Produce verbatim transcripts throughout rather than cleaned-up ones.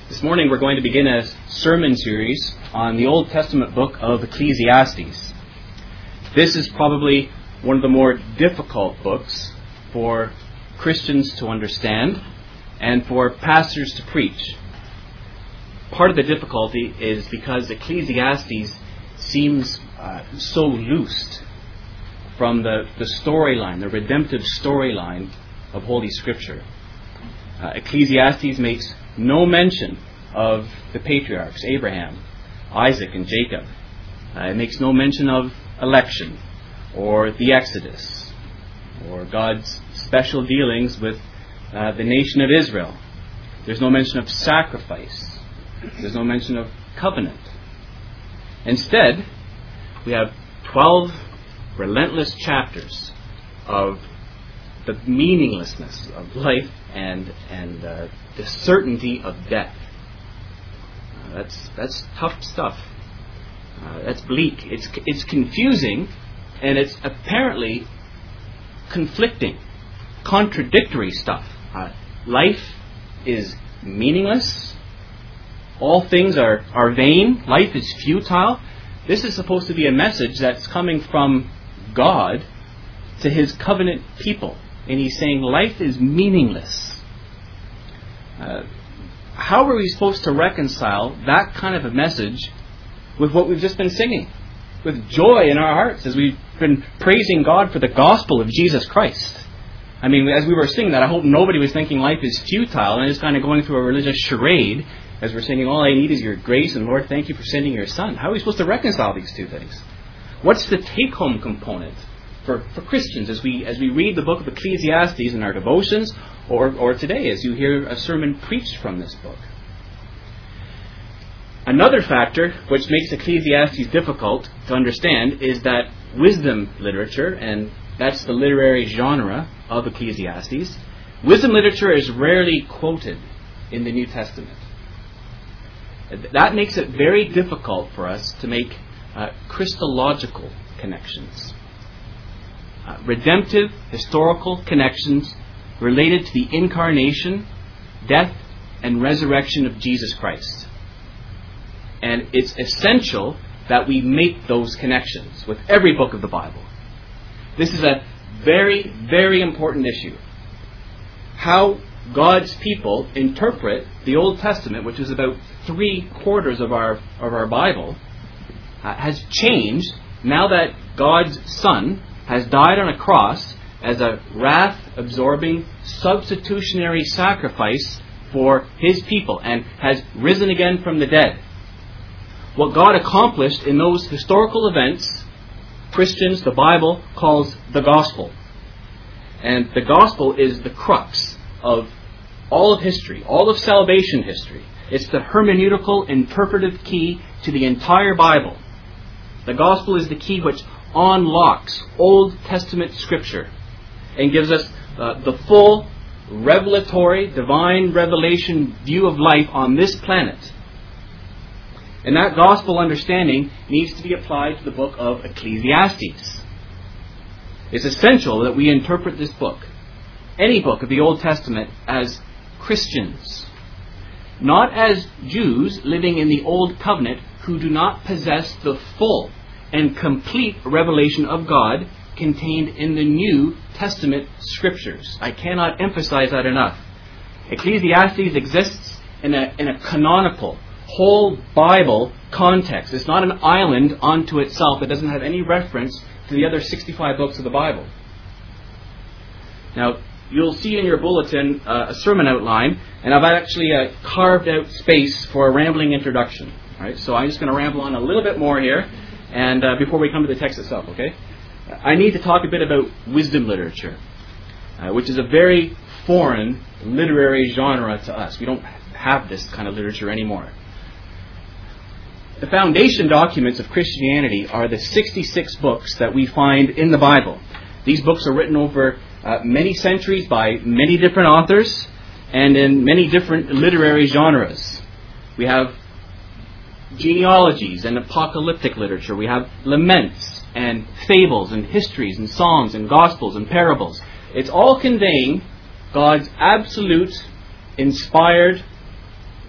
This morning we're going to begin a sermon series on the Old Testament book of Ecclesiastes. This is probably one of the more difficult books for Christians to understand and for pastors to preach. Part of the difficulty is because Ecclesiastes seems uh, so loosed from the, the storyline, the redemptive storyline of Holy Scripture. Uh, Ecclesiastes makes no mention of the patriarchs, Abraham, Isaac, and Jacob. Uh, it makes no mention of election, or the Exodus, or God's special dealings with uh, the nation of Israel. There's no mention of sacrifice. There's no mention of covenant. Instead, we have twelve relentless chapters of the meaninglessness of life and and uh, the certainty of death. Uh, that's that's tough stuff. Uh, that's bleak. It's it's confusing, and it's apparently conflicting, contradictory stuff. Uh, life is meaningless. All things are, are vain. Life is futile. This is supposed to be a message that's coming from God to His covenant people. And He's saying life is meaningless. Uh, how are we supposed to reconcile that kind of a message with what we've just been singing? With joy in our hearts as we've been praising God for the gospel of Jesus Christ. I mean, as we were singing that, I hope nobody was thinking life is futile and is kind of going through a religious charade as we're singing, all I need is your grace, and Lord, thank you for sending your Son. How are we supposed to reconcile these two things? What's the take-home component for, for Christians as we as we read the book of Ecclesiastes in our devotions, or, or today as you hear a sermon preached from this book? Another factor which makes Ecclesiastes difficult to understand is that wisdom literature, and that's the literary genre of Ecclesiastes, wisdom literature is rarely quoted in the New Testament. That makes it very difficult for us to make uh, Christological connections. Uh, redemptive, historical connections related to the incarnation, death, and resurrection of Jesus Christ. And it's essential that we make those connections with every book of the Bible. This is a very, very important issue. How God's people interpret the Old Testament, which is about three quarters of our of our Bible, uh, has changed now that God's Son has died on a cross as a wrath-absorbing, substitutionary sacrifice for His people and has risen again from the dead. What God accomplished in those historical events, Christians, the Bible, calls the gospel. And the gospel is the crux of all of history, all of salvation history. It's the hermeneutical, interpretive key to the entire Bible. The gospel is the key which unlocks Old Testament Scripture and gives us uh, the full, revelatory, divine revelation view of life on this planet. And that gospel understanding needs to be applied to the book of Ecclesiastes. It's essential that we interpret this book, any book of the Old Testament, as Christians, not as Jews living in the Old Covenant who do not possess the full and complete revelation of God contained in the New Testament Scriptures. I cannot emphasize that enough. Ecclesiastes exists in a, in a canonical, whole Bible context. It's not an island unto itself. It doesn't have any reference to the other sixty-five books of the Bible. Now, you'll see in your bulletin uh, a sermon outline, and I've actually uh, carved out space for a rambling introduction. All right, so I'm just going to ramble on a little bit more here, and uh, before we come to the text itself, okay? I need to talk a bit about wisdom literature, uh, which is a very foreign literary genre to us. We don't have this kind of literature anymore. The foundation documents of Christianity are the sixty-six books that we find in the Bible. These books are written over uh, many centuries by many different authors and in many different literary genres. We have genealogies and apocalyptic literature. We have laments and fables and histories and songs and gospels and parables. It's all conveying God's absolute, inspired,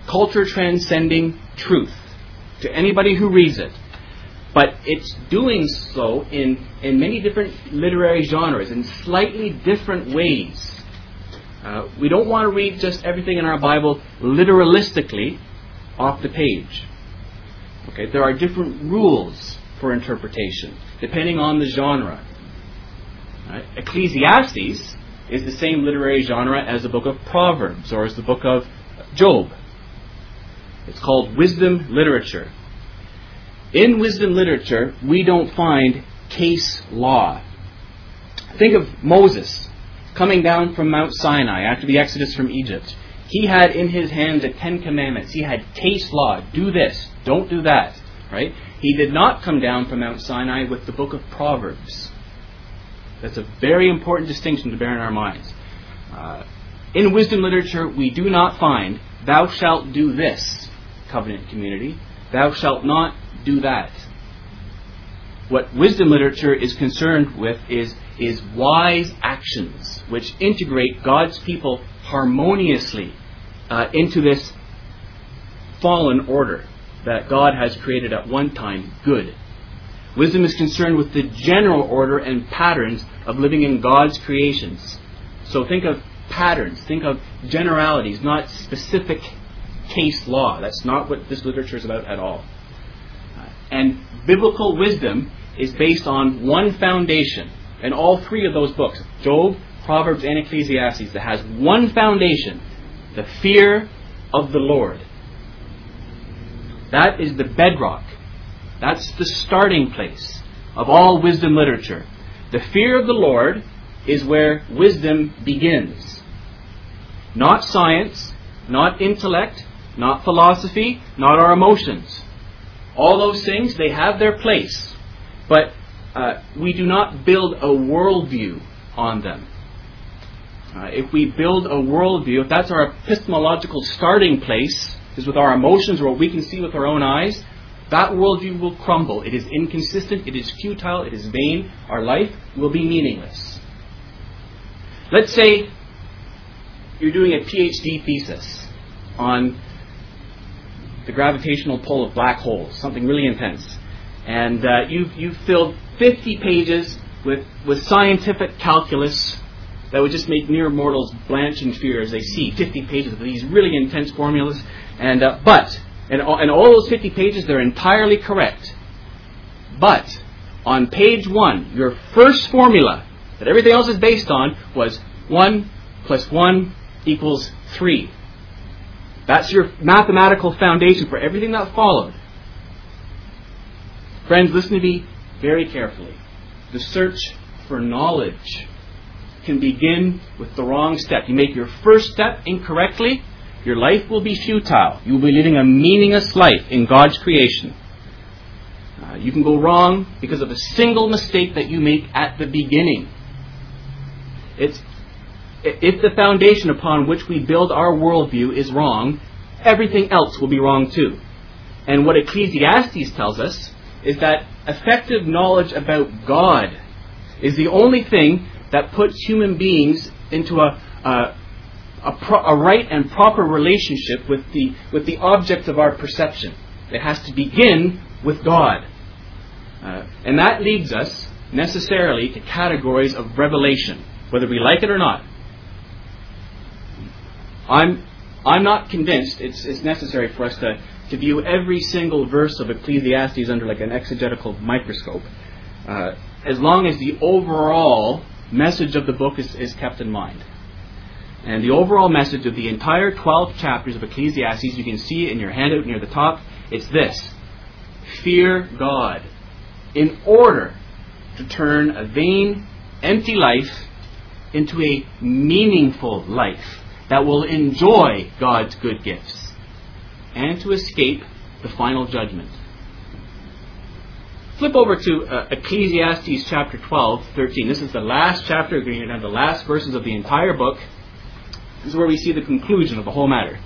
culture transcending truth to anybody who reads it. But it's doing so in, in many different literary genres, in slightly different ways. Uh, we don't want to read just everything in our Bible literalistically off the page. Okay, there are different rules for interpretation, depending on the genre. Right? Ecclesiastes is the same literary genre as the book of Proverbs or as the book of Job. It's called wisdom literature. In wisdom literature, we don't find case law. Think of Moses coming down from Mount Sinai after the Exodus from Egypt. He had in his hand the Ten Commandments. He had case law. Do this. Don't do that. Right? He did not come down from Mount Sinai with the book of Proverbs. That's a very important distinction to bear in our minds. Uh, in wisdom literature, we do not find, thou shalt do this, covenant community. Thou shalt not do that. What wisdom literature is concerned with is, is wise actions which integrate God's people harmoniously uh, into this fallen order that God has created at one time good. Wisdom is concerned with the general order and patterns of living in God's creations. So think of patterns, think of generalities, not specific case law. That's not what this literature is about at all. And biblical wisdom is based on one foundation. In all three of those books, Job, Proverbs, and Ecclesiastes, that has one foundation, the fear of the Lord. That is the bedrock. That's the starting place of all wisdom literature. The fear of the Lord is where wisdom begins. Not science, not intellect, not philosophy, not our emotions. All those things, they have their place. But uh, we do not build a worldview on them. Uh, if we build a worldview, if that's our epistemological starting place, is with our emotions or what we can see with our own eyes, that worldview will crumble. It is inconsistent, it is futile, it is vain. Our life will be meaningless. Let's say you're doing a PhD thesis on the gravitational pull of black holes, something really intense. And uh, you've, you've filled fifty pages with, with scientific calculus that would just make mere mortals blanch in fear as they see fifty pages of these really intense formulas. And uh, But, and all, and all those fifty pages, they're entirely correct. But, on page one, your first formula that everything else is based on was one plus one equals three. That's your mathematical foundation for everything that followed. Friends, listen to me very carefully. The search for knowledge can begin with the wrong step. You make your first step incorrectly, your life will be futile. You will be living a meaningless life in God's creation. Uh, you can go wrong because of a single mistake that you make at the beginning. It's If the foundation upon which we build our worldview is wrong, everything else will be wrong too. And what Ecclesiastes tells us is that effective knowledge about God is the only thing that puts human beings into a, a, a, pro, a right and proper relationship with the, with the object of our perception. It has to begin with God. Uh, and that leads us necessarily to categories of revelation, whether we like it or not. I'm I'm not convinced it's it's necessary for us to, to view every single verse of Ecclesiastes under like an exegetical microscope, uh, as long as the overall message of the book is, is kept in mind. And the overall message of the entire twelve chapters of Ecclesiastes, you can see it in your handout near the top, it's this: fear God in order to turn a vain, empty life into a meaningful life that will enjoy God's good gifts and to escape the final judgment. Flip over to uh, Ecclesiastes chapter twelve, thirteen. This is the last chapter, going down to the last verses of the entire book. This is where we see the conclusion of the whole matter.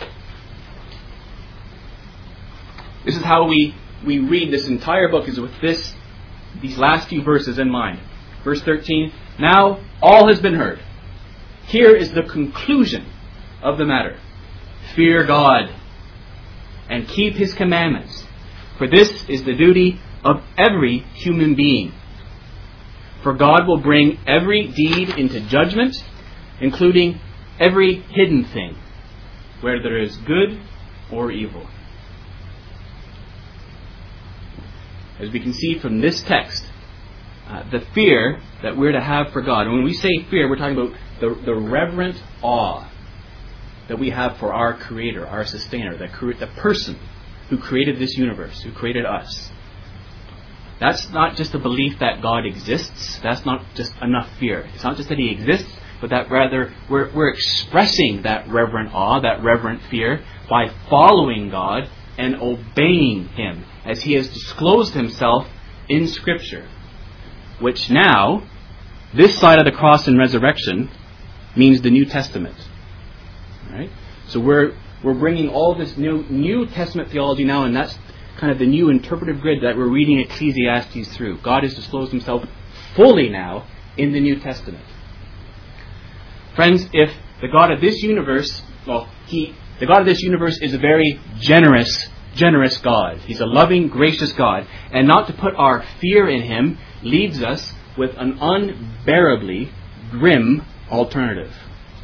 This is how we, we read this entire book, is with this these last few verses in mind. Verse thirteen, now all has been heard. Here is the conclusion of the matter. Fear God and keep His commandments. For this is the duty of every human being. For God will bring every deed into judgment, including every hidden thing, whether there is good or evil. As we can see from this text, uh, the fear that we're to have for God. And when we say fear, we're talking about the, the reverent awe that we have for our Creator, our Sustainer, the, the person who created this universe, who created us. That's not just a belief that God exists. That's not just enough fear. It's not just that He exists, but that rather we're, we're expressing that reverent awe, that reverent fear, by following God and obeying Him as He has disclosed Himself in Scripture. Which now, this side of the cross and resurrection, means the New Testament. Right? So we're we're bringing all this new New Testament theology now, and that's kind of the new interpretive grid that we're reading Ecclesiastes through. God has disclosed Himself fully now in the New Testament. Friends, if the God of this universe, well, He, the God of this universe is a very generous, generous God. He's a loving, gracious God. And not to put our fear in Him leaves us with an unbearably grim alternative.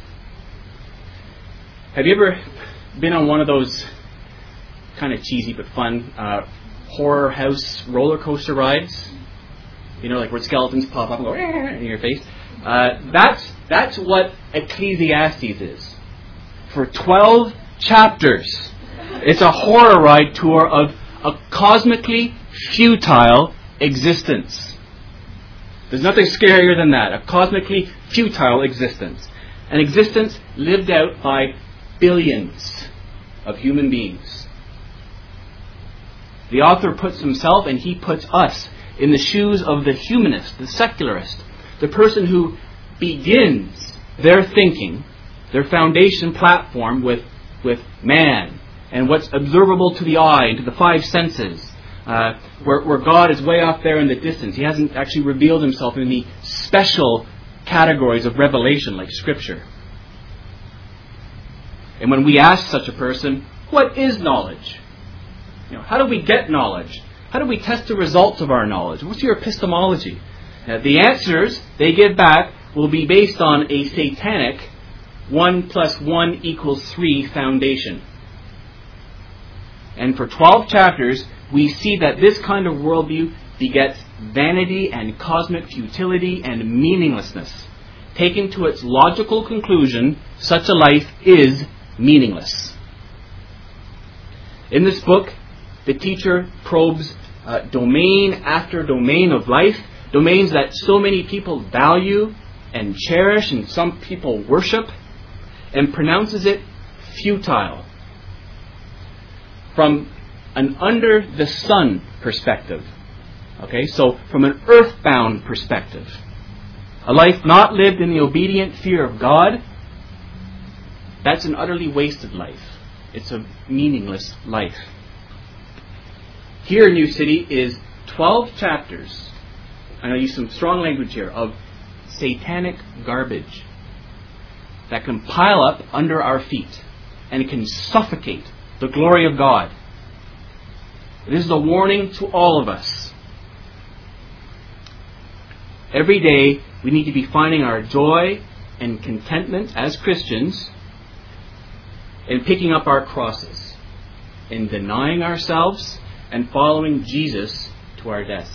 Have you ever been on one of those kind of cheesy but fun uh, horror house roller coaster rides? You know, like where skeletons pop up and go in your face. Uh, that's that's what Ecclesiastes is. For twelve chapters, it's a horror ride tour of a cosmically futile existence. There's nothing scarier than that. A cosmically futile existence. An existence lived out by billions of human beings. The author puts himself and he puts us in the shoes of the humanist, the secularist, the person who begins their thinking, their foundation platform with, with man and what's observable to the eye and to the five senses. Uh, where, where God is way off there in the distance. He hasn't actually revealed Himself in the special categories of revelation like Scripture. And when we ask such a person, what is knowledge? You know, how do we get knowledge? How do we test the results of our knowledge? What's your epistemology? Uh, the answers they give back will be based on a satanic one plus one equals three foundation. And for twelve chapters, we see that this kind of worldview begets vanity and cosmic futility and meaninglessness. Taken to its logical conclusion, such a life is meaningless. In this book, the teacher probes uh, domain after domain of life, domains that so many people value and cherish and some people worship, and pronounces it futile. From an under the sun perspective. Okay, so from an earthbound perspective. A life not lived in the obedient fear of God, that's an utterly wasted life. It's a meaningless life. Here in New City is twelve chapters, and I'll use some strong language here, of satanic garbage that can pile up under our feet and it can suffocate the glory of God. This is a warning to all of us. Every day we need to be finding our joy and contentment as Christians in picking up our crosses, in denying ourselves and following Jesus to our deaths.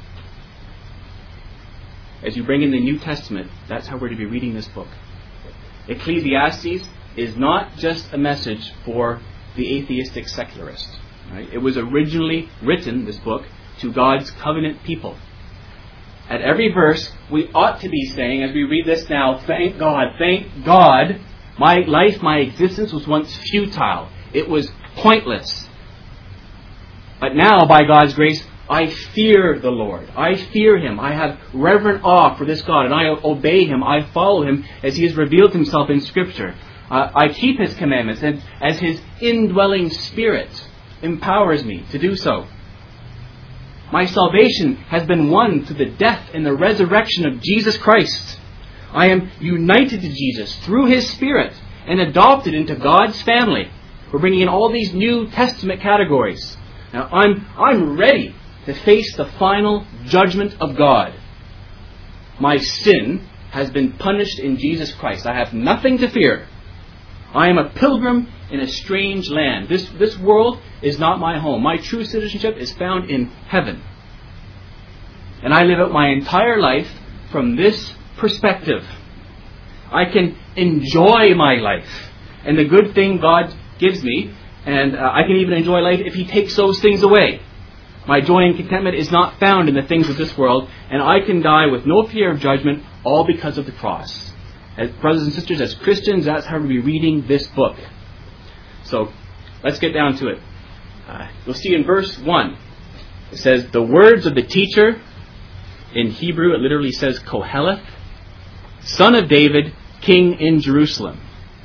As you bring in the New Testament, that's how we're to be reading this book. Ecclesiastes is not just a message for the atheistic secularist. Right? It was originally written, this book, to God's covenant people. At every verse, we ought to be saying, as we read this now, thank God, thank God, my life, my existence was once futile. It was pointless. But now, by God's grace, I fear the Lord. I fear Him. I have reverent awe for this God, and I obey Him. I follow Him as He has revealed Himself in Scripture. Uh, I keep His commandments, and as His indwelling Spirit empowers me to do so. My salvation has been won through the death and the resurrection of Jesus Christ. I am united to Jesus through His Spirit and adopted into God's family, We're bringing in all these New Testament categories. Now, I'm, I'm ready to face the final judgment of God. My sin has been punished in Jesus Christ. I have nothing to fear. I am a pilgrim in a strange land. This, this world is not my home. My true citizenship is found in heaven. And I live out my entire life from this perspective. I can enjoy my life and the good thing God gives me, and uh, I can even enjoy life if He takes those things away. My joy and contentment is not found in the things of this world, and I can die with no fear of judgment, all because of the cross. As brothers and sisters, as Christians, that's how we'll be reading this book. So, let's get down to it. Uh, you'll see in verse one, it says, the words of the teacher. In Hebrew, it literally says Koheleth, son of David, king in Jerusalem.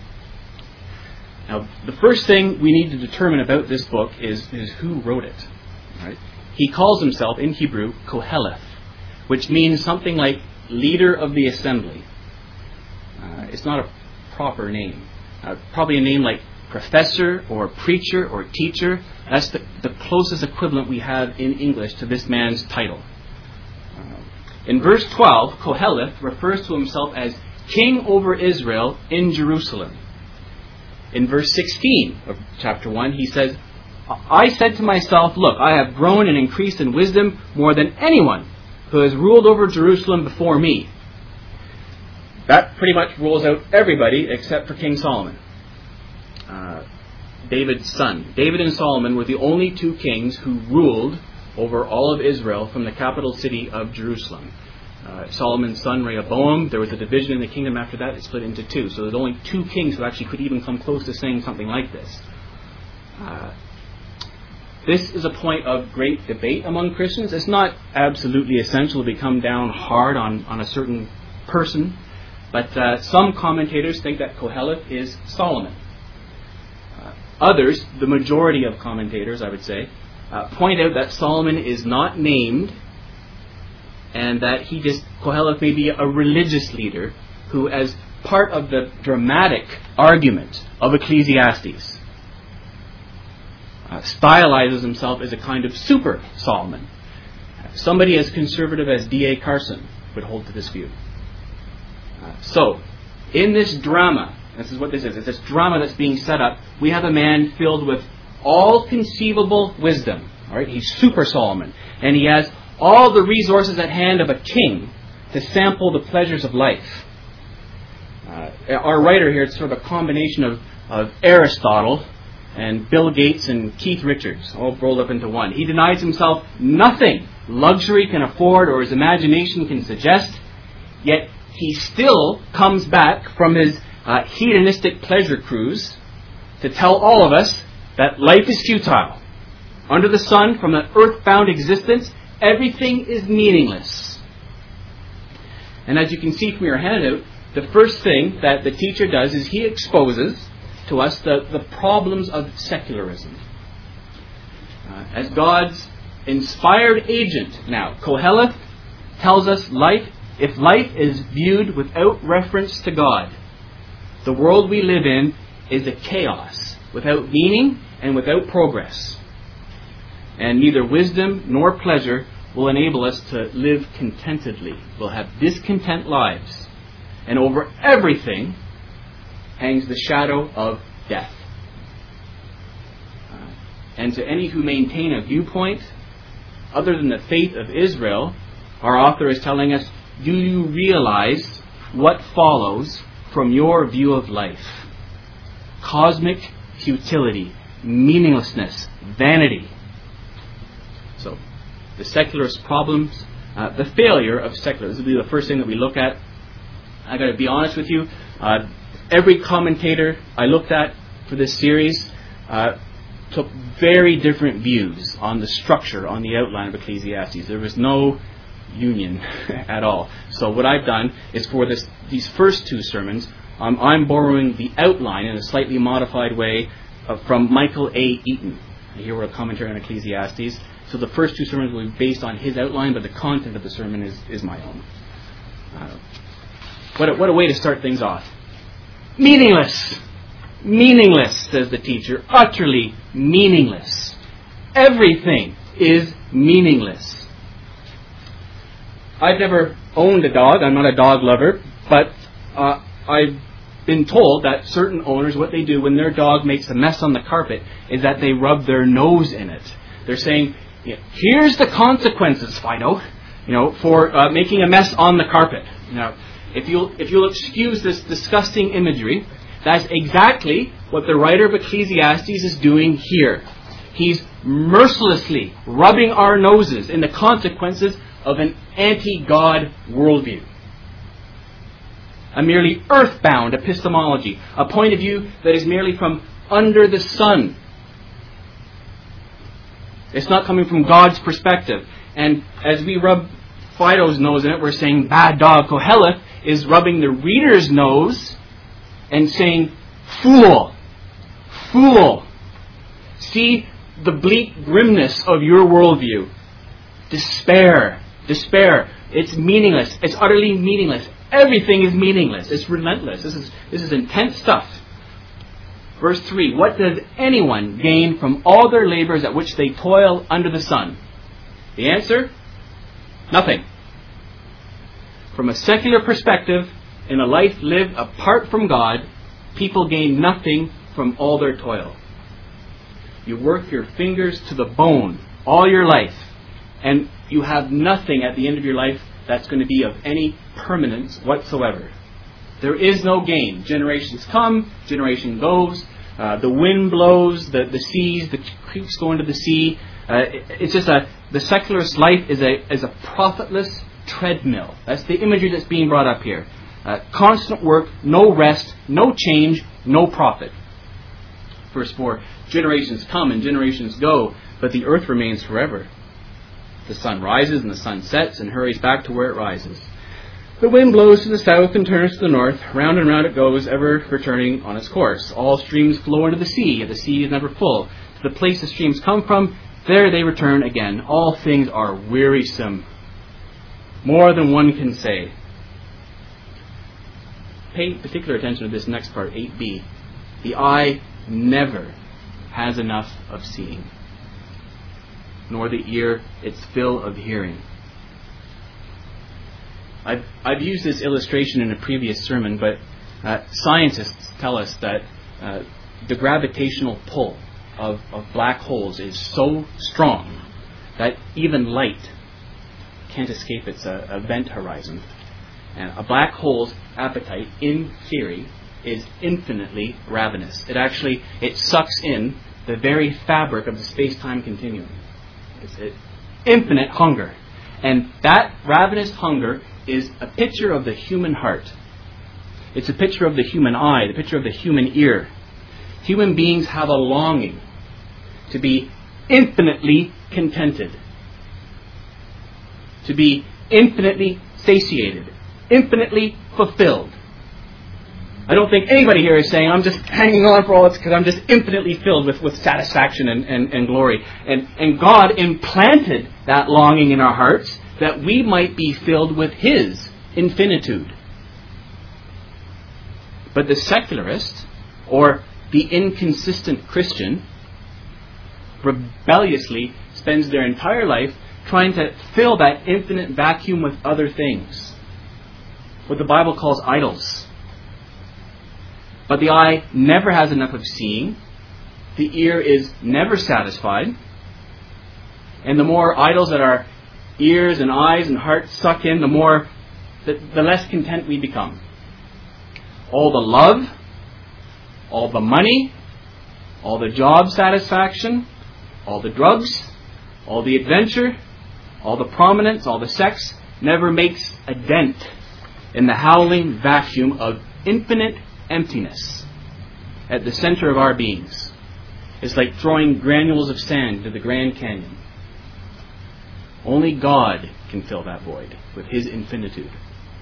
Now, the first thing we need to determine about this book is, is who wrote it. Right? He calls himself, in Hebrew, Koheleth, which means something like leader of the assembly. Uh, it's not a proper name. Uh, probably a name like professor or preacher or teacher. That's the, the closest equivalent we have in English to this man's title. In verse twelve, Koheleth refers to himself as king over Israel in Jerusalem. In verse sixteen of chapter one, he says, I said to myself, look, I have grown and increased in wisdom more than anyone who has ruled over Jerusalem before me. That pretty much rules out everybody except for King Solomon, uh, David's son. David and Solomon were the only two kings who ruled over all of Israel from the capital city of Jerusalem. Uh, Solomon's son Rehoboam, there was a division in the kingdom after that, it split into two. So there's only two kings who actually could even come close to saying something like this. Uh, this is a point of great debate among Christians. It's not absolutely essential to become down hard on, on a certain person, but uh, some commentators think that Koheleth is Solomon. Uh, others, the majority of commentators, I would say, Uh, point out that Solomon is not named, and that he just, Koheleth may be a religious leader who, as part of the dramatic argument of Ecclesiastes, uh, stylizes himself as a kind of super Solomon. Somebody as conservative as D A Carson would hold to this view. Uh, so, in this drama, this is what this is, it's this drama that's being set up, we have a man filled with all conceivable wisdom. All right, he's super Solomon, and he has all the resources at hand of a king to sample the pleasures of life. Uh, our writer here, it's sort of a combination of, of Aristotle and Bill Gates and Keith Richards, all rolled up into one. He denies himself nothing luxury can afford or his imagination can suggest, yet he still comes back from his uh, hedonistic pleasure cruise to tell all of us that life is futile. Under the sun, from an earth-bound existence, everything is meaningless. And as you can see from your handout, the first thing that the teacher does is he exposes to us the, the problems of secularism. Uh, as God's inspired agent now, Koheleth tells us life, if life is viewed without reference to God, the world we live in is a chaos, without meaning and without progress. And neither wisdom nor pleasure will enable us to live contentedly. We'll have discontent lives. And over everything hangs the shadow of death. Uh, and to any who maintain a viewpoint other than the faith of Israel, our author is telling us, do you realize what follows from your view of life? Cosmic futility, meaninglessness, vanity. So, the secularist problems, uh, the failure of secularists. This will be the first thing that we look at. I got to be honest with you. Uh, every commentator I looked at for this series uh, took very different views on the structure, on the outline of Ecclesiastes. There was no union at all. So what I've done is for this, these first two sermons, um, I'm borrowing the outline in a slightly modified way uh, from Michael A. Eaton. He wrote a commentary on Ecclesiastes. So the first two sermons will be based on his outline, but the content of the sermon is, is my own. Uh, what, a, what a way to start things off. Meaningless. meaningless, says the teacher. Utterly meaningless. Everything is meaningless. I've never owned a dog. I'm not a dog lover. But uh, I've been told that certain owners, what they do when their dog makes a mess on the carpet is that they rub their nose in it. They're saying, here's the consequences, Fido, you know, for uh, making a mess on the carpet. Now, if you'll, if you'll excuse this disgusting imagery, that's exactly what the writer of Ecclesiastes is doing here. He's mercilessly rubbing our noses in the consequences of an anti-God worldview. A merely earthbound epistemology. A point of view that is merely from under the sun. It's not coming from God's perspective. And as we rub Fido's nose in it, we're saying bad dog. Koheleth is rubbing the reader's nose and saying, fool, fool. See the bleak grimness of your worldview. Despair, despair. It's meaningless. It's utterly meaningless. Everything is meaningless. It's relentless. This is, this is intense stuff. Verse three, what does anyone gain from all their labors at which they toil under the sun? The answer? Nothing. From a secular perspective, in a life lived apart from God, people gain nothing from all their toil. You work your fingers to the bone all your life, and you have nothing at the end of your life that's going to be of any permanence whatsoever. There is no gain. Generations come, generation goes, uh, the wind blows, the, the seas, the creeks go into the sea. Uh, it, it's just a, the secularist life is a, is a profitless treadmill. That's the imagery that's being brought up here. Uh, constant work, no rest, no change, no profit. Verse four, generations come and generations go, but the earth remains forever. The sun rises and the sun sets and hurries back to where it rises. The wind blows to the south and turns to the north. Round and round it goes, ever returning on its course. All streams flow into the sea, yet the sea is never full. To the place the streams come from, there they return again. All things are wearisome. More than one can say. Pay particular attention to this next part, eight b. The eye never has enough of seeing, nor the ear its fill of hearing. I've, I've used this illustration in a previous sermon, but uh, scientists tell us that uh, the gravitational pull of, of black holes is so strong that even light can't escape its uh, event horizon. And a black hole's appetite, in theory, is infinitely ravenous. It actually, it sucks in the very fabric of the space-time continuum. It's it, infinite hunger. And that ravenous hunger is a picture of the human heart. It's a picture of the human eye, the picture of the human ear. Human beings have a longing to be infinitely contented, to be infinitely satiated, infinitely fulfilled. I don't think anybody here is saying, I'm just hanging on for all this because I'm just infinitely filled with, with satisfaction and, and, and glory. And, and God implanted that longing in our hearts that we might be filled with His infinitude. But the secularist, or the inconsistent Christian, rebelliously spends their entire life trying to fill that infinite vacuum with other things. What the Bible calls idols. But the eye never has enough of seeing. The ear is never satisfied. And the more idols that our ears and eyes and hearts suck in, the more, the, the less content we become. All the love, all the money, all the job satisfaction, all the drugs, all the adventure, all the prominence, all the sex, never makes a dent in the howling vacuum of infinite emptiness at the center of our beings. It's like throwing granules of sand into the Grand Canyon. Only God can fill that void with His infinitude.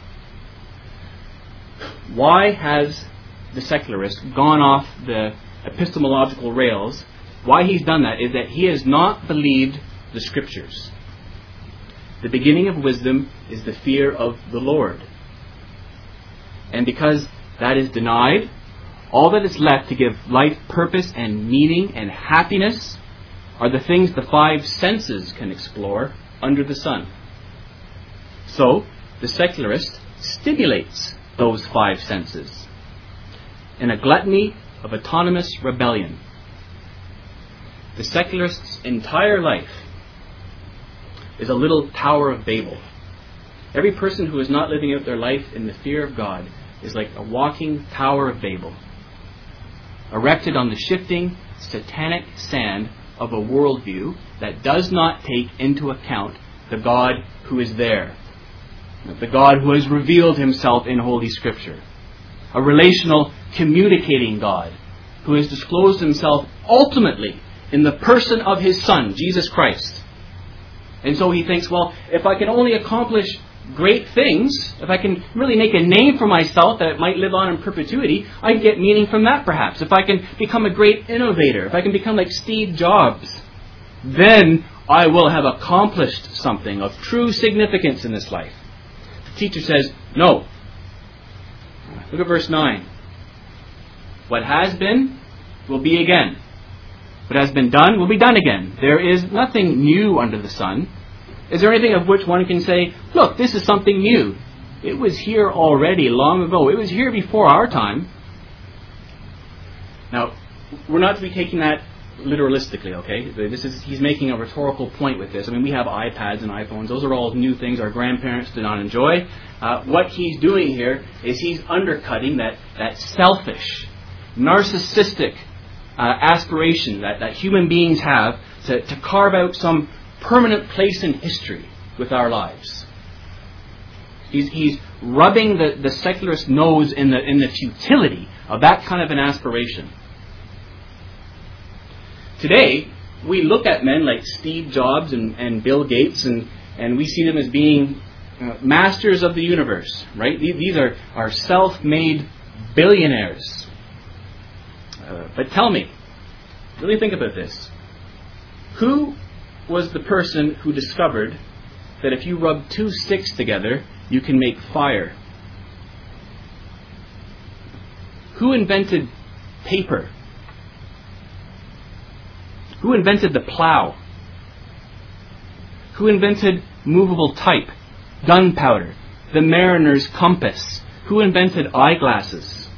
Why has the secularist gone off the epistemological rails? Why he's done that is that he has not believed the Scriptures. The beginning of wisdom is the fear of the Lord. And because that is denied, all that is left to give life purpose and meaning and happiness are the things the five senses can explore under the sun. So, the secularist stimulates those five senses in a gluttony of autonomous rebellion. The secularist's entire life is a little Tower of Babel. Every person who is not living out their life in the fear of God is like a walking Tower of Babel, erected on the shifting, satanic sand of a worldview that does not take into account the God who is there, the God who has revealed himself in Holy Scripture, a relational, communicating God who has disclosed himself ultimately in the person of his Son, Jesus Christ. And so he thinks, well, if I can only accomplish great things, if I can really make a name for myself that might live on in perpetuity, I can get meaning from that perhaps. If I can become a great innovator, if I can become like Steve Jobs, then I will have accomplished something of true significance in this life. The teacher says, no. Look at verse nine. What has been will be again. What has been done will be done again. There is nothing new under the sun. Is there anything of which one can say, look, this is something new? It was here already long ago. It was here before our time. Now, we're not to be taking that literalistically, okay? This is he's making a rhetorical point with this. I mean, we have iPads and iPhones. Those are all new things our grandparents did not enjoy. Uh, what he's doing here is he's undercutting that, that selfish, narcissistic uh, aspiration that, that human beings have to, to carve out some permanent place in history with our lives. He's, he's rubbing the, the secularist nose in the, in the futility of that kind of an aspiration. Today, we look at men like Steve Jobs and, and Bill Gates, and, and we see them as being uh, masters of the universe, right? These, these are, are self-made billionaires. Uh, but tell me, really think about this. Who was the person who discovered that if you rub two sticks together, you can make fire? Who invented paper? Who invented the plow? Who invented movable type, gunpowder, the mariner's compass? Who invented eyeglasses?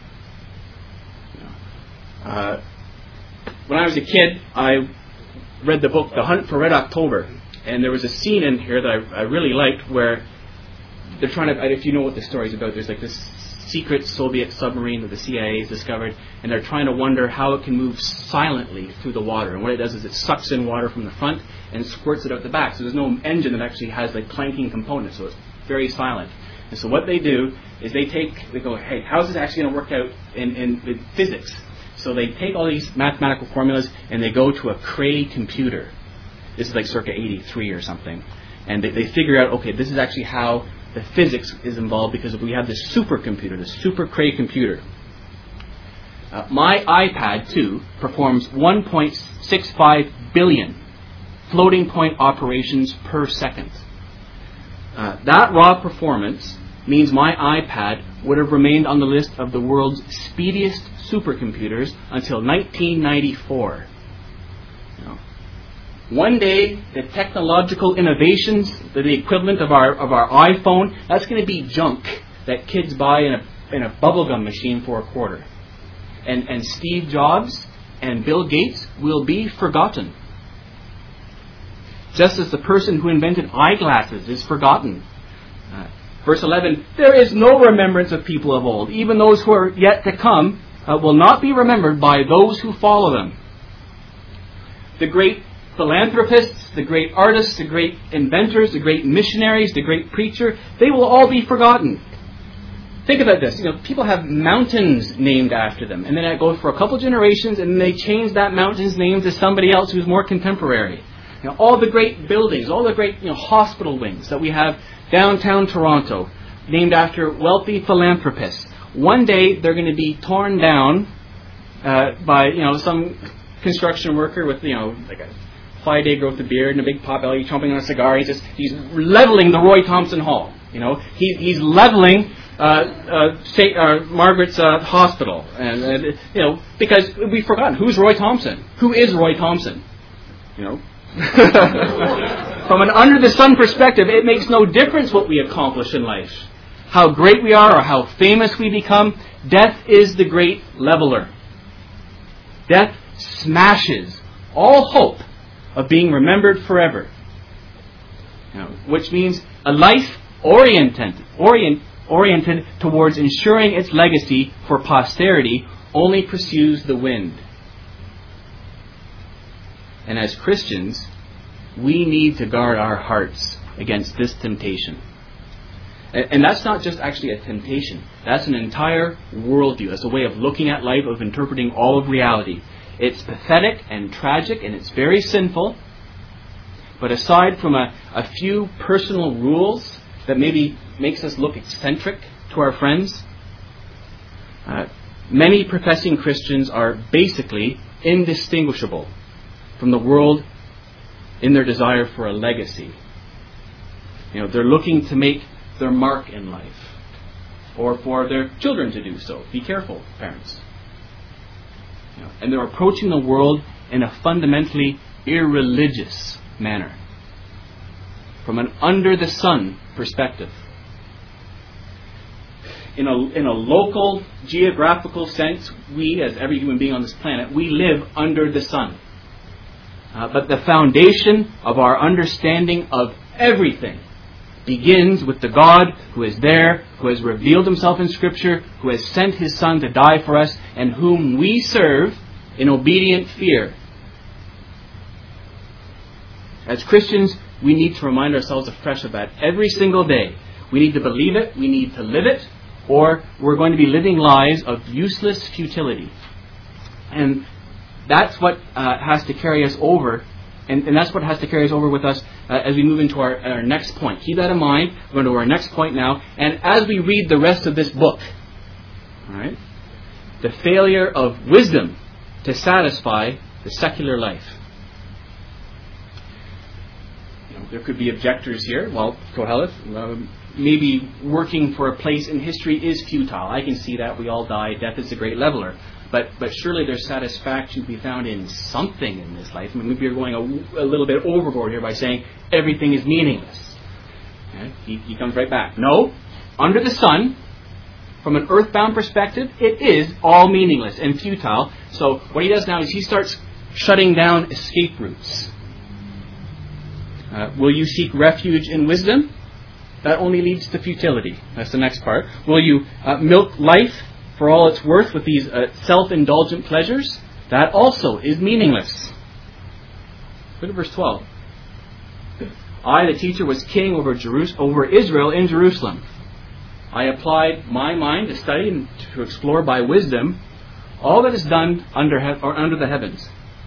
Uh, when I was a kid, I read the book The Hunt for Red October, and there was a scene in here that I, I really liked where they're trying to, if you know what the story's about, there's like this secret Soviet submarine that the C I A has discovered, and they're trying to wonder how it can move silently through the water. And what it does is it sucks in water from the front and squirts it out the back. So there's no engine that actually has like clanking components, so it's very silent. And so what they do is they take, they go, hey, how's this actually going to work out in, in, in physics? So they take all these mathematical formulas and they go to a Cray computer. This is like circa eighty-three or something. And they, they figure out, okay, this is actually how the physics is involved because we have this supercomputer, this super Cray computer. Uh, my iPad two performs one point six five billion floating point operations per second. Uh, that raw performance means my iPad would have remained on the list of the world's speediest supercomputers until nineteen ninety-four. You know, one day, the technological innovations, the equivalent of our of our iPhone, that's going to be junk that kids buy in a in a bubblegum machine for a quarter. And and Steve Jobs and Bill Gates will be forgotten. Just as the person who invented eyeglasses is forgotten. Uh, verse eleven, there is no remembrance of people of old. Even those who are yet to come uh, will not be remembered by those who follow them. The great philanthropists, the great artists, the great inventors, the great missionaries, the great preacher, they will all be forgotten. Think about this. You know, people have mountains named after them, and then it goes for a couple generations, and then they change that mountain's name to somebody else who's more contemporary. You know, all the great buildings, all the great you know, hospital wings that we have downtown Toronto, named after wealthy philanthropists. One day they're going to be torn down uh, by you know some construction worker with you know like a five-day growth of beard and a big pot belly, chomping on a cigar. He's just he's leveling the Roy Thompson Hall. You know, he, he's leveling uh, uh, Saint uh, Margaret's uh, Hospital, and, and you know, because we've forgotten who's Roy Thompson. Who is Roy Thompson? You know, from an under the sun perspective, it makes no difference what we accomplish in life, how great we are, or how famous we become. Death is the great leveler. Death smashes all hope of being remembered forever. You know, which means a life oriented, orient, oriented towards ensuring its legacy for posterity only pursues the wind. And as Christians, we need to guard our hearts against this temptation. And, and that's not just actually a temptation. That's an entire worldview. That's a way of looking at life, of interpreting all of reality. It's pathetic and tragic, and it's very sinful. But aside from a, a few personal rules that maybe makes us look eccentric to our friends, uh, many professing Christians are basically indistinguishable from the world in their desire for a legacy. You know, they're looking to make their mark in life, or for their children to do so. Be careful, parents. You know, and they're approaching the world in a fundamentally irreligious manner, from an under-the-sun perspective. In a, in a local, geographical sense, we, as every human being on this planet, we live under the sun. Uh, but the foundation of our understanding of everything begins with the God who is there, who has revealed himself in Scripture, who has sent his Son to die for us, and whom we serve in obedient fear. As Christians, we need to remind ourselves afresh of that every single day. We need to believe it, we need to live it, or we're going to be living lives of useless futility. And that's what uh, has to carry us over, and, and that's what has to carry us over with us uh, as we move into our, our next point. Keep that in mind. We're going to our next point now. And as we read the rest of this book, all right, the failure of wisdom to satisfy the secular life. You know, there could be objectors here. Well, Koheleth, um, maybe working for a place in history is futile. I can see that. We all die. Death is the great leveler. But but surely there's satisfaction to be found in something in this life. I mean, maybe you're going a, a little bit overboard here by saying everything is meaningless. Okay? He, he comes right back. No, under the sun, from an earthbound perspective, it is all meaningless and futile. So what he does now is he starts shutting down escape routes. Uh, will you seek refuge in wisdom? That only leads to futility. That's the next part. Will you uh, milk life for all it's worth with these uh, self-indulgent pleasures? That also is meaningless. Look at verse twelve. I, the teacher, was king over Jerus- over Israel in Jerusalem. I applied my mind to study and to explore by wisdom all that is done under he- or under the heavens.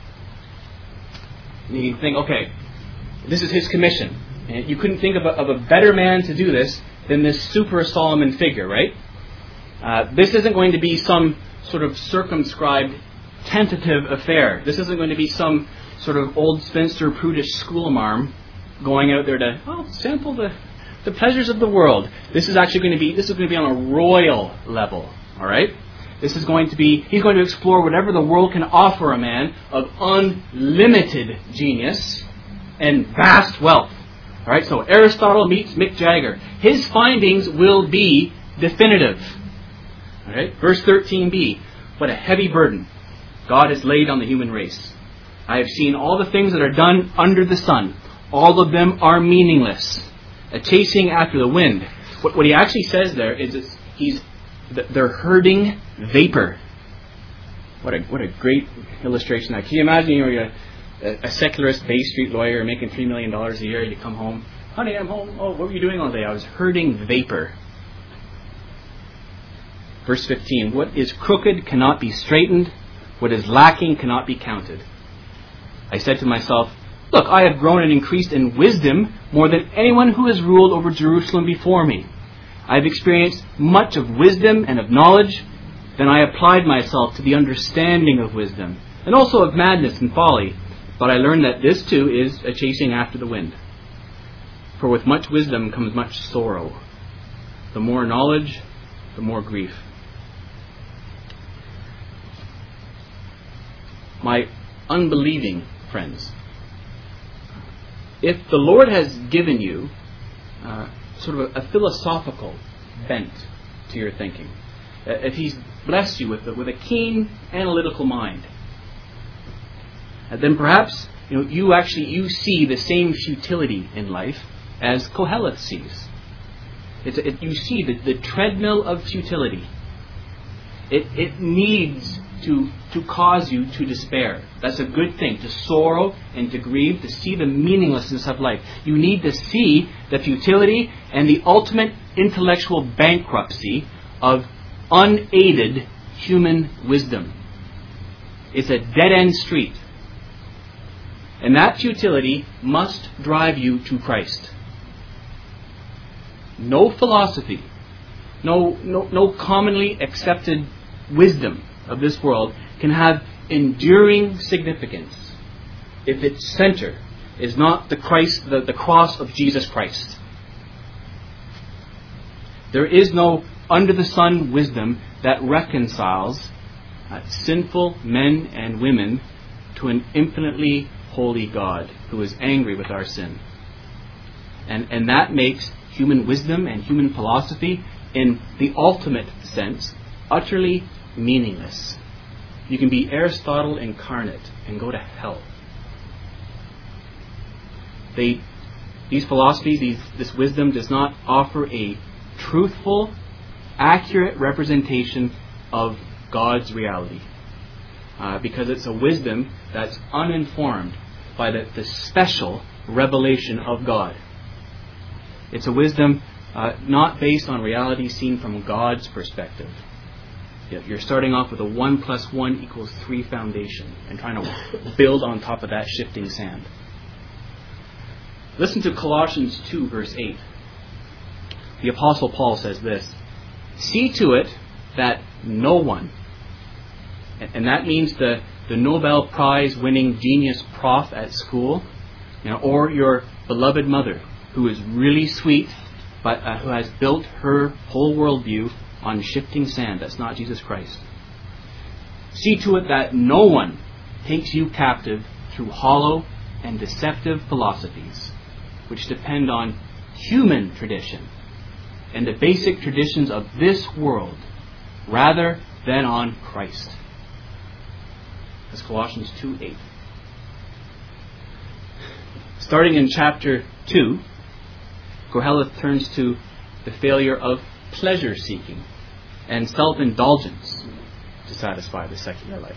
And you think, okay, this is his commission. And you couldn't think of a, of a better man to do this than this super Solomon figure, right? Uh, this isn't going to be some sort of circumscribed, tentative affair. This isn't going to be some sort of old spinster, prudish schoolmarm going out there to oh, sample the, the pleasures of the world. This is actually going to be this is going to be on a royal level. All right. This is going to be he's going to explore whatever the world can offer a man of unlimited genius and vast wealth. All right. So Aristotle meets Mick Jagger. His findings will be definitive. All right. Verse thirteen b. What a heavy burden God has laid on the human race. I have seen all the things that are done under the sun. All of them are meaningless. A chasing after the wind. What, what he actually says there is it's, he's they're herding vapor. What a what a great illustration. Now, can you imagine you're a, a secularist Bay Street lawyer making three million dollars a year. You come home. Honey, I'm home. Oh, what were you doing all day? I was herding vapor. Verse fifteen, what is crooked cannot be straightened. What is lacking cannot be counted. I said to myself, look, I have grown and increased in wisdom more than anyone who has ruled over Jerusalem before me. I have experienced much of wisdom and of knowledge. Then I applied myself to the understanding of wisdom, and also of madness and folly. But I learned that this too is a chasing after the wind. For with much wisdom comes much sorrow. The more knowledge, the more grief. My unbelieving friends, if the Lord has given you uh, sort of a, a philosophical bent to your thinking, uh, if He's blessed you with a, with a keen analytical mind, uh, then perhaps you know you actually you see the same futility in life as Koheleth sees. It's a, it, you see the, the treadmill of futility. It it needs to to cause you to despair. That's a good thing, to sorrow and to grieve, to see the meaninglessness of life. You need to see the futility and the ultimate intellectual bankruptcy of unaided human wisdom. It's a dead-end street. And that futility must drive you to Christ. No philosophy, no, no, no commonly accepted wisdom of this world can have enduring significance if its center is not the Christ, the, the cross of Jesus Christ. There is no under the sun wisdom that reconciles uh, sinful men and women to an infinitely holy God who is angry with our sin. And, and that makes human wisdom and human philosophy, in the ultimate sense, utterly meaningless. You can be Aristotle incarnate and go to hell. They, these philosophies, these, this wisdom does not offer a truthful, accurate representation of God's reality. Uh, because it's a wisdom that's uninformed by the, the special revelation of God. It's a wisdom uh, not based on reality seen from God's perspective. You're starting off with a one plus one equals three foundation and trying to build on top of that shifting sand. Listen to Colossians two, verse eight. The Apostle Paul says this: "See to it that no one," and that means the, the Nobel Prize winning genius prof at school, you know, or your beloved mother who is really sweet but uh, who has built her whole worldview on shifting sand. That's not Jesus Christ. See to it that no one takes you captive through hollow and deceptive philosophies, which depend on human tradition and the basic traditions of this world, rather than on Christ. That's Colossians two eight. Starting in chapter two, Koheleth turns to the failure of pleasure-seeking and self-indulgence to satisfy the secular life.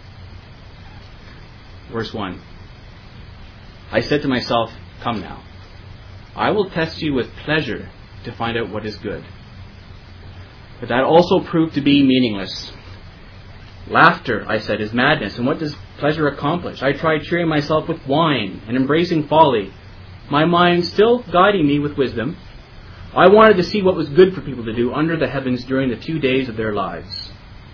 Verse one. "I said to myself, come now, I will test you with pleasure to find out what is good. But that also proved to be meaningless. Laughter, I said, is madness, and what does pleasure accomplish? I tried cheering myself with wine and embracing folly, my mind still guiding me with wisdom. I wanted to see what was good for people to do under the heavens during the few days of their lives."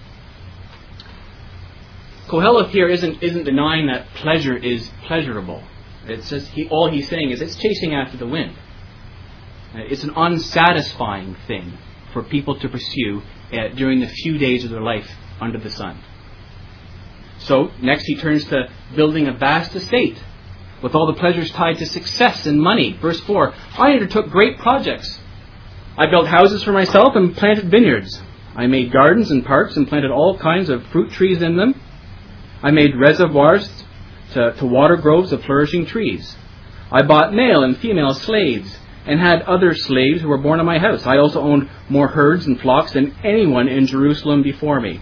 Koheleth here isn't isn't denying that pleasure is pleasurable. It's just he, all he's saying is it's chasing after the wind. It's an unsatisfying thing for people to pursue uh, during the few days of their life under the sun. So next he turns to building a vast estate with all the pleasures tied to success and money. Verse four, "I undertook great projects. I built houses for myself and planted vineyards. I made gardens and parks and planted all kinds of fruit trees in them. I made reservoirs to, to water groves of flourishing trees. I bought male and female slaves and had other slaves who were born in my house. I also owned more herds and flocks than anyone in Jerusalem before me.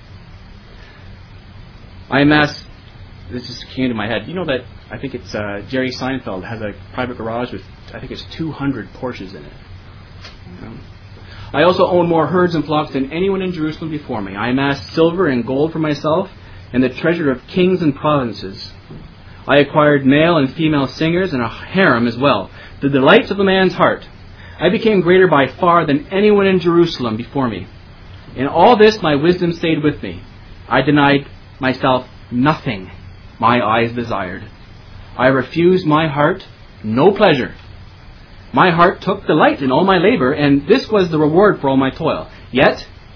I amassed," this just came to my head, you know that, I think it's uh, Jerry Seinfeld has a private garage with, I think it's two hundred Porsches in it. Um, "I also owned more herds and flocks than anyone in Jerusalem before me. I amassed silver and gold for myself and the treasure of kings and provinces. I acquired male and female singers and a harem as well, the delights of a man's heart. I became greater by far than anyone in Jerusalem before me. In all this my wisdom stayed with me. I denied myself nothing my eyes desired. I refused my heart no pleasure. My heart took delight in all my labor, and this was the reward for all my toil. Yet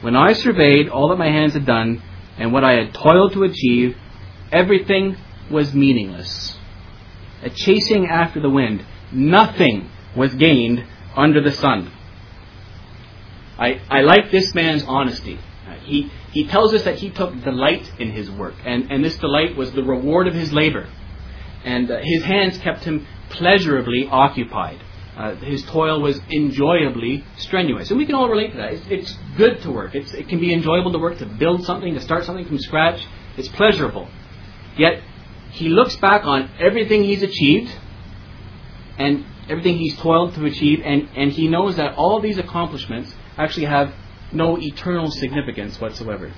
When I surveyed all that my hands had done and what I had toiled to achieve, everything was meaningless. A chasing after the wind. Nothing was gained under the sun. I, I like this man's honesty. Uh, he, he tells us that he took delight in his work, and, and this delight was the reward of his labor. And uh, his hands kept him pleasurably occupied. Uh, his toil was enjoyably strenuous. And we can all relate to that. It's, it's good to work. It's, it can be enjoyable to work, to build something, to start something from scratch. It's pleasurable. Yet, he looks back on everything he's achieved and everything he's toiled to achieve, and, and he knows that all these accomplishments actually have no eternal significance whatsoever.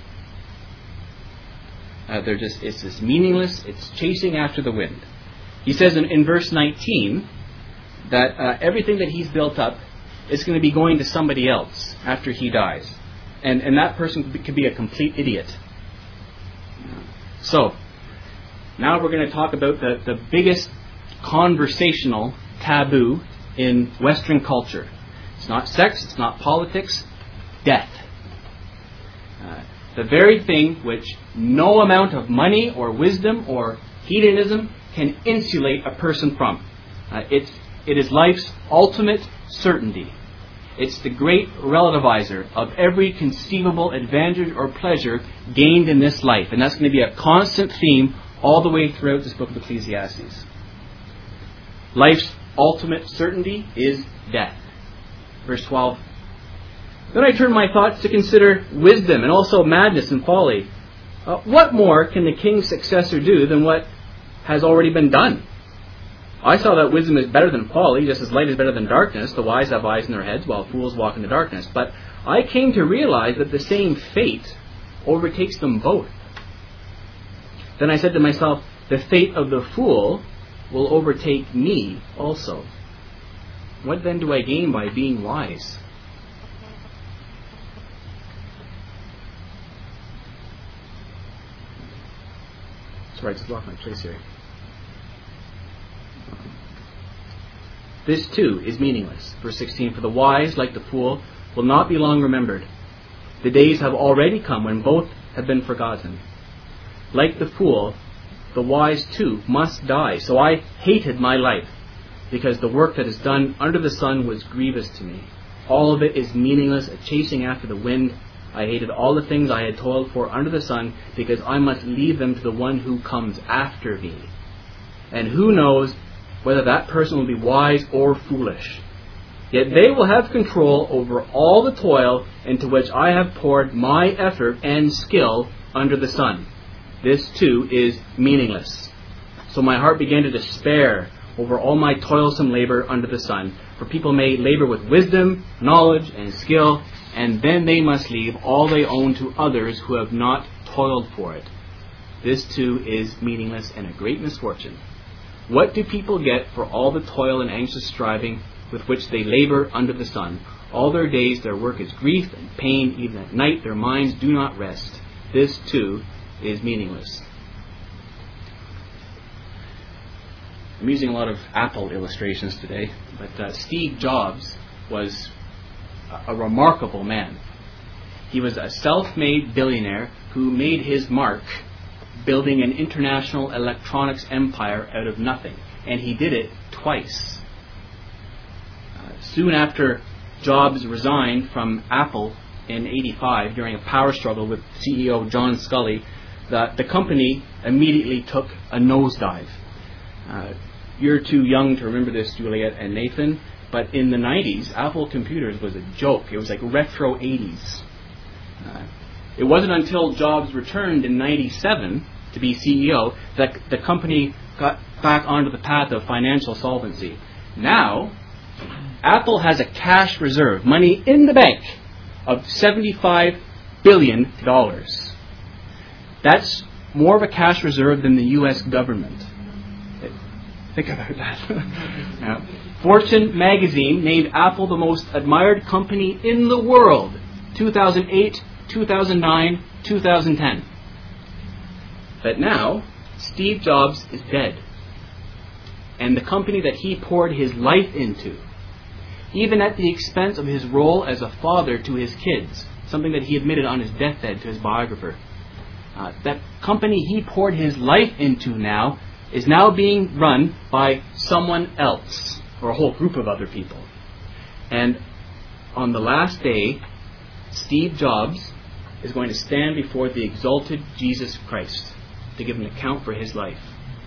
Uh, they're just, it's just meaningless. It's chasing after the wind. He says in, in verse nineteen that uh, everything that he's built up is going to be going to somebody else after he dies. And, and that person could be a complete idiot. So, now we're going to talk about the, the biggest conversational taboo in Western culture. It's not sex, it's not politics, death. Uh, the very thing which no amount of money or wisdom or hedonism can insulate a person from. Uh, it's, it is life's ultimate certainty. It's the great relativizer of every conceivable advantage or pleasure gained in this life. And that's going to be a constant theme all the way throughout this book of Ecclesiastes. Life's ultimate certainty is death. Verse twelve. Then I turned my thoughts to consider wisdom and also madness and folly. Uh, what more can the king's successor do than what has already been done? I saw that wisdom is better than folly, just as light is better than darkness. The wise have eyes in their heads, while fools walk in the darkness. But I came to realize that the same fate overtakes them both. Then I said to myself, the fate of the fool will overtake me also. What then do I gain by being wise? Sorry, I just lost my place here. This too is meaningless. Verse sixteen, for the wise, like the fool, will not be long remembered. The days have already come when both have been forgotten. Like the fool, the wise too must die. So I hated my life, because the work that is done under the sun was grievous to me. All of it is meaningless, a chasing after the wind. I hated all the things I had toiled for under the sun, because I must leave them to the one who comes after me. And who knows whether that person will be wise or foolish. Yet they will have control over all the toil into which I have poured my effort and skill under the sun. This too is meaningless. So my heart began to despair over all my toilsome labor under the sun. For people may labor with wisdom, knowledge, and skill, and then they must leave all they own to others who have not toiled for it. This too is meaningless and a great misfortune. What do people get for all the toil and anxious striving with which they labor under the sun? All their days their work is grief and pain. Even at night their minds do not rest. This too is meaningless. I'm using a lot of Apple illustrations today, but uh, Steve Jobs was a, a remarkable man. He was a self-made billionaire who made his mark building an international electronics empire out of nothing. And he did it twice. Uh, soon after Jobs resigned from Apple in eighty-five during a power struggle with C E O John Sculley, the, the company immediately took a nosedive. Uh, you're too young to remember this, Juliet and Nathan, but in the nineties, Apple computers was a joke. It was like retro eighties. Uh, it wasn't until Jobs returned in ninety-seven to be C E O that the company got back onto the path of financial solvency. Now, Apple has a cash reserve, money in the bank, of seventy-five billion dollars. That's more of a cash reserve than the U S government. Think about that. Yeah. Fortune magazine named Apple the most admired company in the world, two thousand eight, two thousand nine, two thousand ten. But now, Steve Jobs is dead. And the company that he poured his life into, even at the expense of his role as a father to his kids, something that he admitted on his deathbed to his biographer. Uh, that company he poured his life into now is now being run by someone else, or a whole group of other people. And on the last day, Steve Jobs is going to stand before the exalted Jesus Christ to give an account for his life.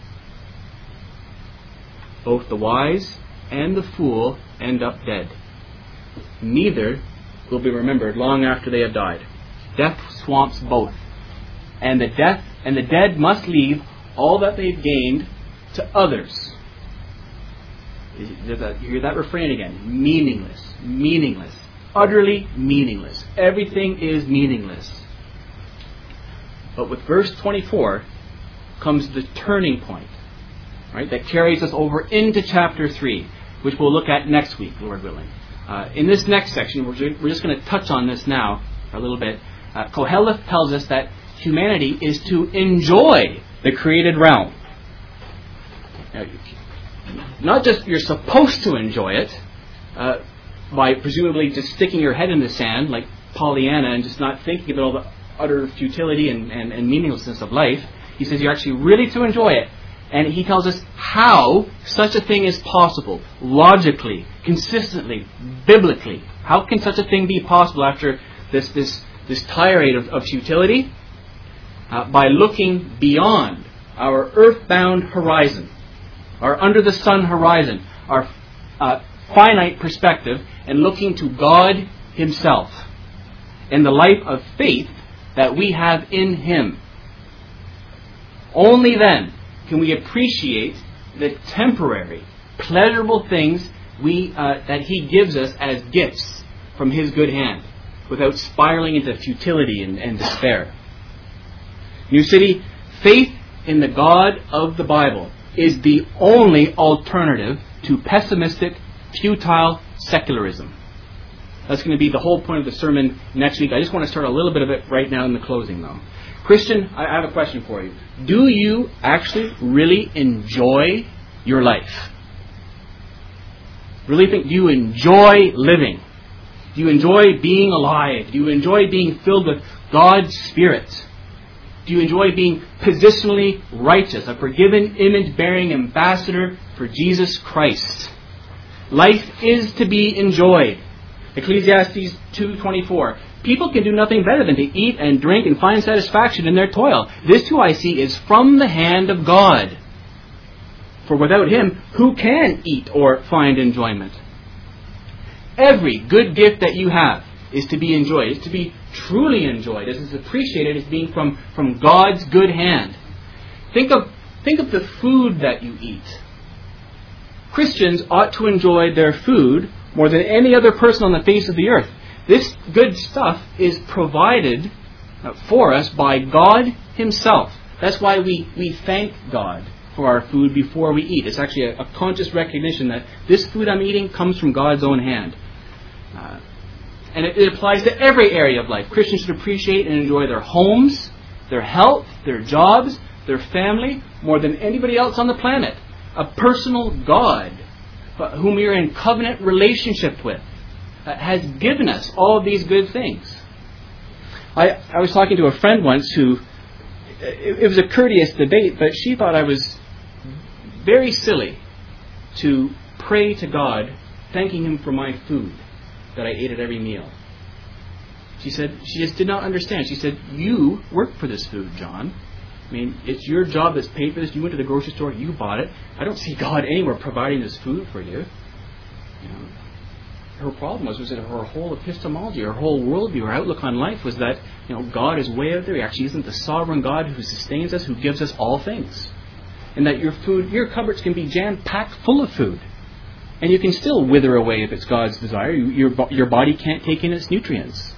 Both the wise and the fool end up dead. Neither will be remembered long after they have died. Death swamps both. And the death and the dead must leave all that they've gained to others. You hear that refrain again. Meaningless. Meaningless. Utterly meaningless. Everything is meaningless. But with verse twenty-four comes the turning point, right, that carries us over into chapter three, which we'll look at next week, Lord willing. Uh, in this next section, we're, ju- we're just going to touch on this now for a little bit. Uh, Koheleth tells us that humanity is to enjoy the created realm. Now, not just you're supposed to enjoy it uh, by presumably just sticking your head in the sand like Pollyanna and just not thinking about all the utter futility and, and, and meaninglessness of life. He says you're actually really to enjoy it. And he tells us how such a thing is possible, logically, consistently, biblically. How can such a thing be possible after this this, this tirade of, of futility? Uh, by looking beyond our earthbound horizon, our under-the-sun horizon, our uh, finite perspective, and looking to God Himself and the life of faith that we have in Him. Only then can we appreciate the temporary, pleasurable things we uh, that He gives us as gifts from His good hand, without spiraling into futility and, and despair. New City, faith in the God of the Bible is the only alternative to pessimistic, futile secularism. That's going to be the whole point of the sermon next week. I just want to start a little bit of it right now in the closing, though. Christian, I have a question for you. Do you actually really enjoy your life? Really think, do you enjoy living? Do you enjoy being alive? Do you enjoy being filled with God's Spirit? Do you enjoy being positionally righteous, a forgiven, image-bearing ambassador for Jesus Christ? Life is to be enjoyed. Ecclesiastes two twenty-four. People can do nothing better than to eat and drink and find satisfaction in their toil. This too I see is from the hand of God. For without Him, who can eat or find enjoyment? Every good gift that you have is to be enjoyed, is to be truly enjoyed, as is appreciated as being from, from God's good hand. Think of think of the food that you eat. Christians ought to enjoy their food more than any other person on the face of the earth. This good stuff is provided for us by God Himself. That's why we, we thank God for our food before we eat. It's actually a, a conscious recognition that this food I'm eating comes from God's own hand. Uh, and it, it applies to every area of life. Christians should appreciate and enjoy their homes, their health, their jobs, their family, more than anybody else on the planet. A personal God whom we are in covenant relationship with uh, has given us all of these good things. I, I was talking to a friend once who, it, it was a courteous debate, but she thought I was very silly to pray to God, thanking Him for my food that I ate at every meal. She said, she just did not understand. She said, you work for this food, John. I mean, it's your job that's paid for this. You went to the grocery store, you bought it. I don't see God anywhere providing this food for you. You know, her problem was, was that her whole epistemology, her whole worldview, her outlook on life was that, you know, God is way out there. He actually isn't the sovereign God who sustains us, who gives us all things. And that your food, your cupboards can be jam-packed full of food. And you can still wither away if it's God's desire. Your, your body can't take in its nutrients.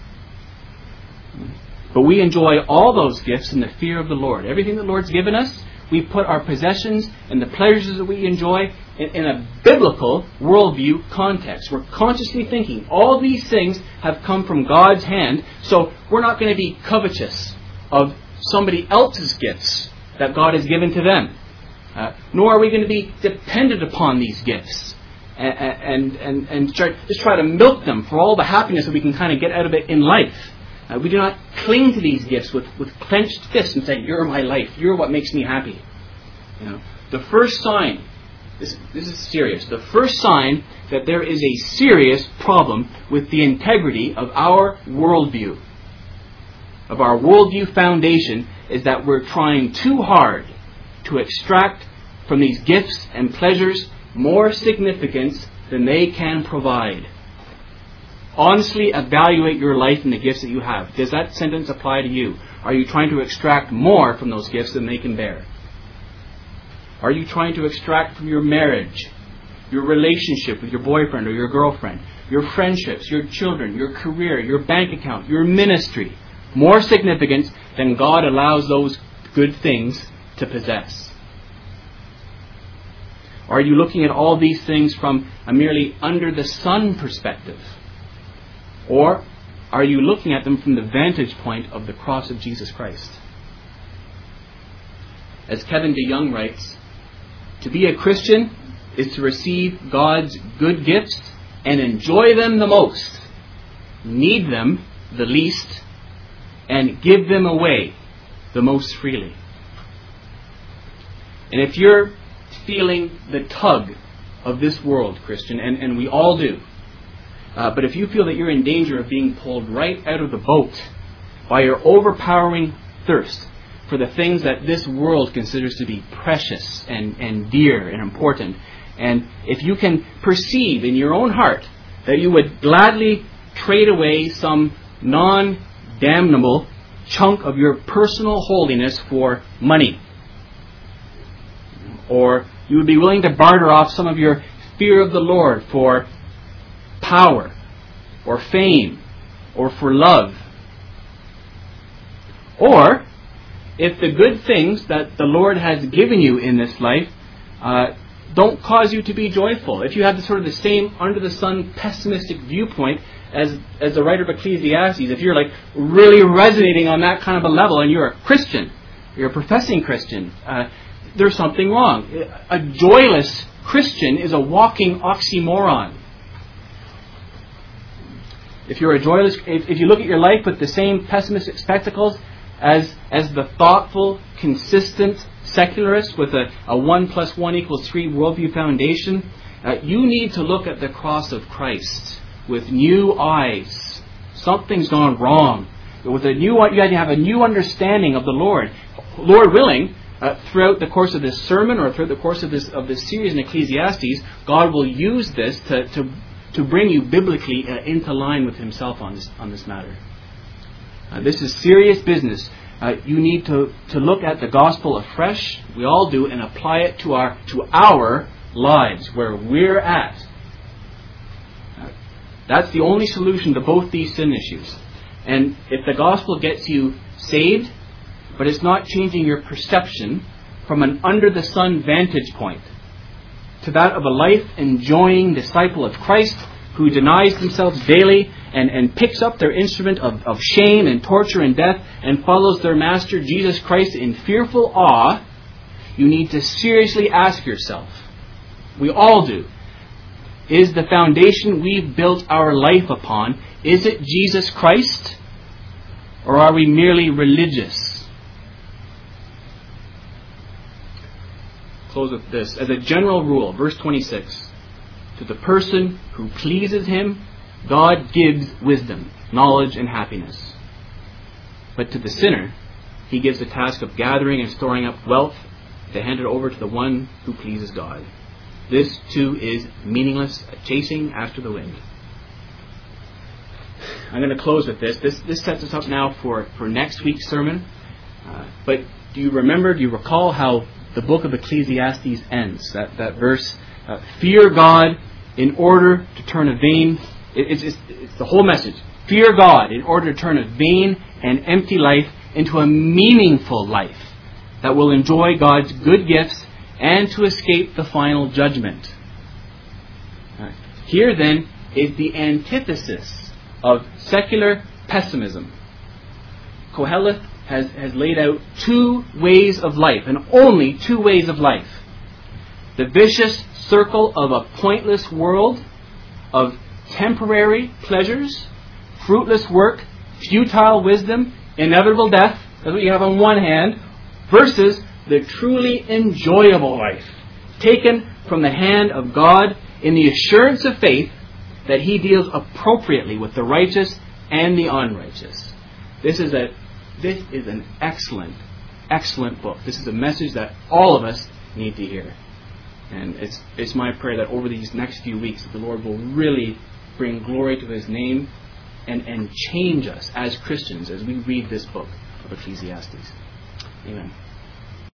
But we enjoy all those gifts in the fear of the Lord. Everything the Lord's given us, we put our possessions and the pleasures that we enjoy in, in a biblical worldview context. We're consciously thinking all these things have come from God's hand, so we're not going to be covetous of somebody else's gifts that God has given to them. Uh, nor are we going to be dependent upon these gifts and, and, and, and try, just try to milk them for all the happiness that we can kind of get out of it in life. Uh, we do not cling to these gifts with, with clenched fists and say, "You're my life. You're what makes me happy." You know, the first sign, this, this is serious, the first sign that there is a serious problem with the integrity of our worldview, of our worldview foundation, is that we're trying too hard to extract from these gifts and pleasures more significance than they can provide. Honestly evaluate your life and the gifts that you have. Does that sentence apply to you? Are you trying to extract more from those gifts than they can bear? Are you trying to extract from your marriage, your relationship with your boyfriend or your girlfriend, your friendships, your children, your career, your bank account, your ministry, more significance than God allows those good things to possess? Are you looking at all these things from a merely under-the-sun perspective? Or are you looking at them from the vantage point of the cross of Jesus Christ? As Kevin DeYoung writes, to be a Christian is to receive God's good gifts and enjoy them the most, need them the least, and give them away the most freely. And if you're feeling the tug of this world, Christian, and, and we all do, Uh, but if you feel that you're in danger of being pulled right out of the boat by your overpowering thirst for the things that this world considers to be precious and, and dear and important, and if you can perceive in your own heart that you would gladly trade away some non-damnable chunk of your personal holiness for money, or you would be willing to barter off some of your fear of the Lord for power, or fame, or for love. Or, if the good things that the Lord has given you in this life uh, don't cause you to be joyful, if you have the sort of the same under-the-sun pessimistic viewpoint as, as the writer of Ecclesiastes, if you're like really resonating on that kind of a level and you're a Christian, you're a professing Christian, uh, there's something wrong. A joyless Christian is a walking oxymoron. If you're a joyless, if, if you look at your life with the same pessimistic spectacles as as the thoughtful, consistent secularist with a, a one plus one equals three worldview foundation, uh, you need to look at the cross of Christ with new eyes. Something's gone wrong. With a new, you have to have a new understanding of the Lord. Lord willing, uh, throughout the course of this sermon or throughout the course of this of this series in Ecclesiastes, God will use this to to. to bring you biblically uh, into line with Himself on this on this matter. Uh, this is serious business. Uh, you need to, to look at the gospel afresh. We all do, and apply it to our to our lives where we're at. Uh, that's the only solution to both these sin issues. And if the gospel gets you saved, but it's not changing your perception from an under-the-sun vantage point to that of a life-enjoying disciple of Christ who denies themselves daily and, and picks up their instrument of, of shame and torture and death and follows their Master Jesus Christ in fearful awe, you need to seriously ask yourself, we all do, is the foundation we've built our life upon, is it Jesus Christ, or are we merely religious? Close with this. As a general rule, verse twenty-six, to the person who pleases Him, God gives wisdom, knowledge, and happiness. But to the sinner, He gives the task of gathering and storing up wealth to hand it over to the one who pleases God. This too is meaningless, a chasing after the wind. I'm going to close with this. This, this sets us up now for, for next week's sermon. Uh, but do you remember, do you recall how the book of Ecclesiastes ends? That, that verse, uh, fear God in order to turn a vain, it, it's, it's, it's the whole message. Fear God in order to turn a vain and empty life into a meaningful life that will enjoy God's good gifts and to escape the final judgment. Right. Here then is the antithesis of secular pessimism. Koheleth has, has laid out two ways of life, and only two ways of life. The vicious circle of a pointless world, of temporary pleasures, fruitless work, futile wisdom, inevitable death, that's what you have on one hand, versus the truly enjoyable life, taken from the hand of God in the assurance of faith that He deals appropriately with the righteous and the unrighteous. This is a this is an excellent, excellent book. This is a message that all of us need to hear. And it's it's my prayer that over these next few weeks the Lord will really bring glory to His name and, and change us as Christians as we read this book of Ecclesiastes. Amen.